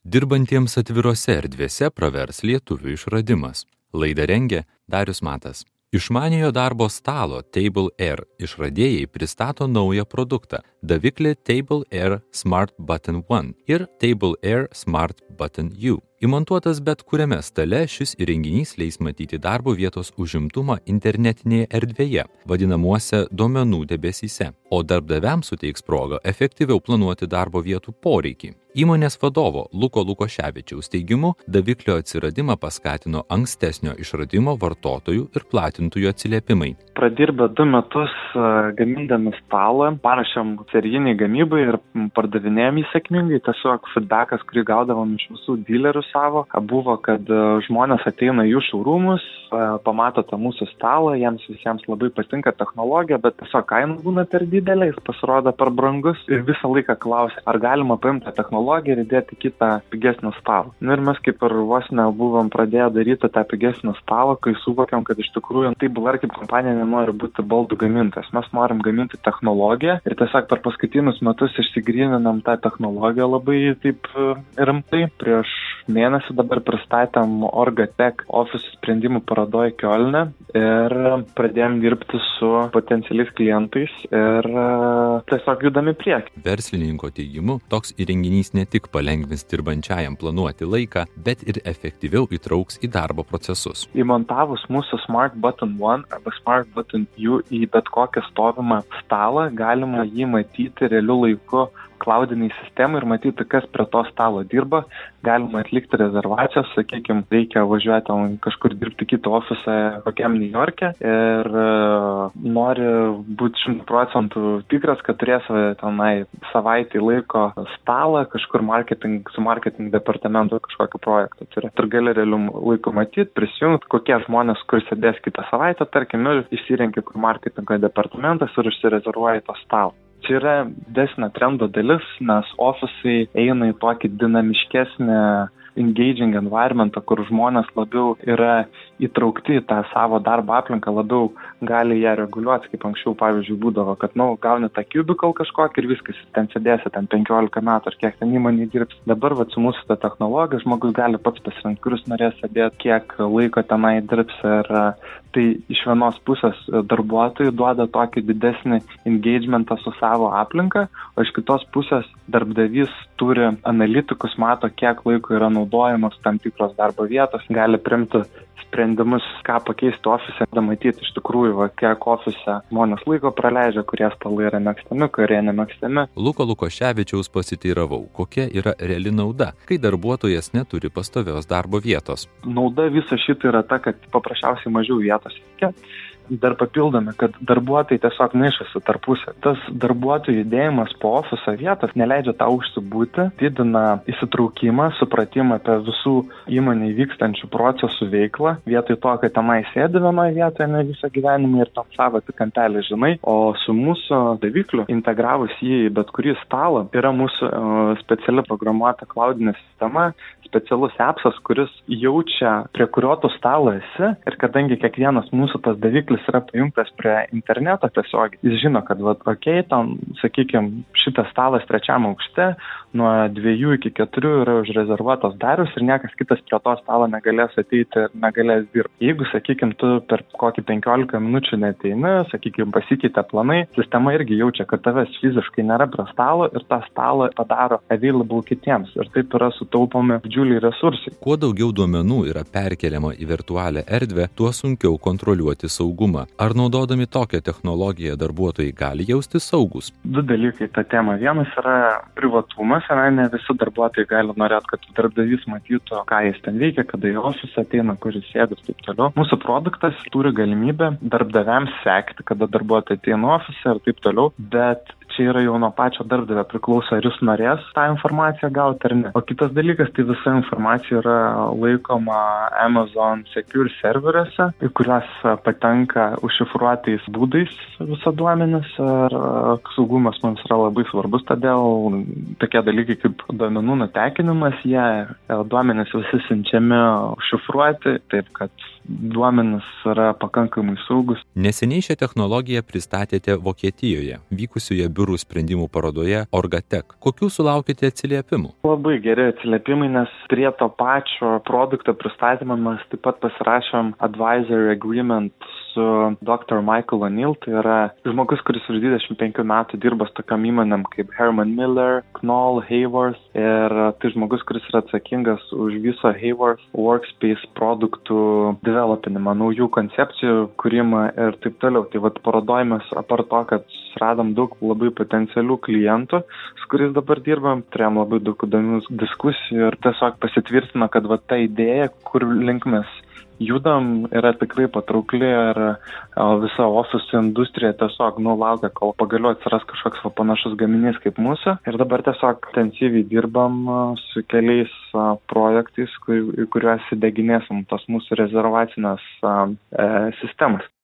Dirbantiems atvirose erdvėse pravers lietuvių išradimas. Laidą rengė Darius Matas. Išmaniojo darbo stalo Table Air išradėjai pristato naują produktą – daviklį Table Air Smart Button 1 ir Table Air Smart Button U. Įmontuotas bet kuriame stale, šis įrenginys leis matyti darbo vietos užimtumą internetinėje erdvėje, vadinamuose duomenų debesyse, o darbdaviams suteiks progą efektyviau planuoti darbo vietų poreikį. Įmonės vadovo Luko Lukoševičiaus teigimu, daviklio atsiradimą paskatino ankstesnio išradimo vartotojų ir platintojų atsiliepimai. Pradirbę 2 metus gamindami stalą, parašėm serijiniai gamybai ir pardavinėjom jį sėkmingai. Tiesiog feedbackas, kurį gaudavom iš visų dilerių savo, buvo, kad žmonės ateina į jų showroomus, pamato tą mūsų stalą, jiems visiems labai patinka technologija, bet tiesiog kaina būna per didelė, jis pasirodo per brangus ir visą laiką klausia, ar galima paimti tą technologiją ir įdėti kitą pigesnį stalą. Ir mes kaip ir vos nebuvom pradėję daryti tą pigesnį stalą, kai suvokėm, kad iš tikrųjų Table Air kaip kompanija nenori būti baldų gamintas. Mes norim gaminti technologiją ir tiesiog per paskutinius metus išsigryninam tą technologiją labai taip rimtai. Prieš mėnesį dabar pristatėm Orgatech office sprendimų parodoj Kiolne ir pradėjom dirbti su potencialiais klientais ir tiesiog judami priekį. Verslininko teigimu, toks įrenginys ne tik palengvins dirbančiajam planuoti laiką, bet ir efektyviau įtrauks į darbo procesus. Įmontavus mūsų Smart Button 1 arba Smart Button U į bet kokią stovimą stalą, galima jį matyti realiu laiku cloudiniai sistemai ir matyti, kas prie to stalo dirba. Galima atlikti rezervacijas, sakykime, reikia važiuoti kažkur dirbti kitą ofisą kokiam New York'e ir nori būti 100% tikras, kad turės tenai savaitį laiko stalą kažkur su marketing departamentu kažkokį projektą turi. Ir gali realium laiku matyti, prisijungti, kokie žmonės, kur sėdės kitą savaitę, tarkim, ir išsirenki, kur marketingo departamentas ir užsirezervuoji to stalą. Čia yra didesnė trendo dalis, nes ofisai eina į tokį dinamiškesnį engaging environmentą, kur žmonės labiau yra įtraukti į tą savo darbo aplinką, labiau gali ją reguliuoti, kaip anksčiau, pavyzdžiui, būdavo, kad, gauni tą cubicle kažkokį ir viskas, ten sėdėsi, ten 15 metų ar kiek ten įmonė dirbs. Dabar, su mūsų tą technologiją, žmogus gali pats pasirinkti, kuris norės sėdėti, kiek laiko tenai dirbs ir tai iš vienos pusės darbuotojai duoda tokį didesnį engagementą su savo aplinka, o iš kitos pusės darbdavys turi analitikus, mato, kiek laiko yra naudojamos tam tikros darbo vietos, gali priimti sprendimus, ką pakeisti ofise, matyti iš tikrųjų, kiek ofise žmonės laiko praleidžia, kurie stalai yra mėgstami, kurie nemėgstami. Luko Lukoševičiaus pasiteiravau, kokia yra reali nauda, kai darbuotojas neturi pastovios darbo vietos. Nauda viso šito yra ta, kad paprasčiausiai mažiau vietos reikia. Dar papildome, kad darbuotojai tiesiog maišosi tarpusę. Tas darbuotojų judėjimas po ofiso vietos neleidžia tau užsibūti, didina įsitraukimą, supratimą apie visų įmonėje vykstančių procesų veiklą, vietoj to, kad tenai sėdi vienoje vietoje ne visą gyvenimą ir tam savo tik kampelį žinai, o su mūsų davikliu integravus jį į bet kurį stalą yra mūsų speciali programuota cloudinė sistema, specialus appsas, kuris jaučia, prie kurio tu stalo esi ir kadangi kiekvienas mūsų tas daviklis yra pajungtas prie interneto tiesiog, jis žino, kad tam, sakykime, šitas stalas 3 aukšte nuo 2 iki 4 yra užrezervuotos darius ir niekas kitas prie to stalo negalės ateiti ir negalės dirbti. Jeigu, sakykime, tu per kokį 15 minučių neteini, sakykime, pasikeitė planai, sistema irgi jaučia, kad tavęs fiziškai nėra prie stalo ir tą stalą padaro available kitiems ir taip yra sutaupomi didžiuliai resursai. Kuo daugiau duomenų yra perkeliama į virtualią erdvę, tuo sunkiau kontroliuoti saugumą. Ar naudodami tokią technologiją darbuotojai gali jausti saugus? 2 dalykai tą temą. Vienas yra privatumas, ne visi darbuotojai gali norėti, kad darbdavys matytų, ką jis ten veikia, kada į ofisą ateina, kur jis sėdi ir taip toliau. Mūsų produktas turi galimybę darbdaviams sekti, kada darbuotojai ateina į ofisą ir taip toliau, bet čia yra jau nuo pačio darbdavio priklauso, ar jis norės tą informaciją gauti ar ne. O kitas dalykas, tai visa informacija yra laikoma Amazon Secure serveriuose, į kuriuos patenka užšifruotais būdais visą duomenis ir saugumas mums yra labai svarbus, todėl tokie dalykai kaip duomenų nutekinimas, duomenys visi siunčiami užšifruoti, taip kad duomenys yra pakankamai saugus. Neseniai šią technologiją pristatėte Vokietijoje, vykusioje biurų sprendimų parodoje Orgatech. Kokių sulaukėte atsiliepimų? Labai geri atsiliepimai, nes prie to pačio produkto pristatymą mes taip pat pasirašėm advisory agreement su Dr. Michael O'Neill, tai yra žmogus, kuris už 25 metų dirba su tokiam įmonėm kaip Herman Miller, Knoll, Haworth ir tai žmogus, kuris yra atsakingas už viso Haworth Workspace produktų developinimą, naujų koncepcijų kūrimą ir taip toliau. Tai vat parodoj mes apart to, kad radom daug labai potencialių klientų, su kuriais dabar dirbam, turėjom labai daug įdomių diskusijų ir tiesiog pasitvirtino, kad vat ta idėja, kur link mes judam, yra tikrai patraukli ir visa ofisų industrija tiesiog laukia, kol pagaliau atsiras kažkoks panašus gaminys kaip mūsų. Ir dabar tiesiog intensyviai dirbam su keliais projektais, kuriuos įdeginėsim tos mūsų rezervacinės sistemas.